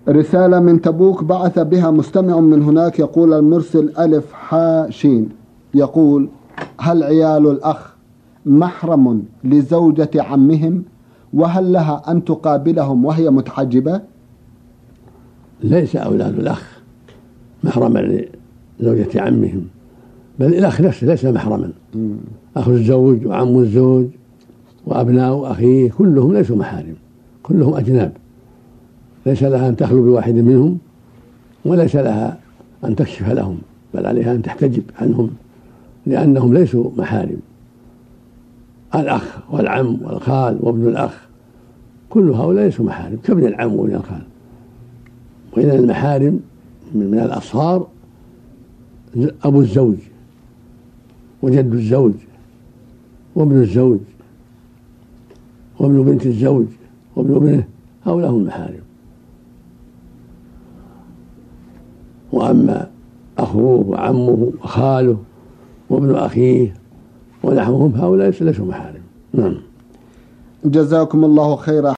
رسالة من تبوك بعث بها مستمع من هناك، يقول المرسل ألف حاشين، يقول: هل عيال الأخ محرم لزوجة عمهم؟ وهل لها أن تقابلهم وهي متحجبة؟ ليس أولاد الأخ محرما لزوجة عمهم، بل الأخ نفسه ليس محرما. أخو الزوج وعم الزوج وأبناء أخيه كلهم ليسوا محارم، كلهم أجناب، ليس لها أن تخلو بواحد منهم وليس لها أن تكشف لهم، بل عليها أن تحتجب عنهم لأنهم ليسوا محارم. الأخ والعم والخال وابن الأخ كل هؤلاء ليسوا محارم كابن العم وابن الخال. وإن المحارم من الأصهار أبو الزوج وجد الزوج وابن الزوج وابن بنت الزوج وابن ابنه، هؤلاء هم المحارم. وأما أخوه وعمه وخاله وابن أخيه ونحوهم هؤلاء ليسوا محارم. نعم. جزاكم الله خيرا.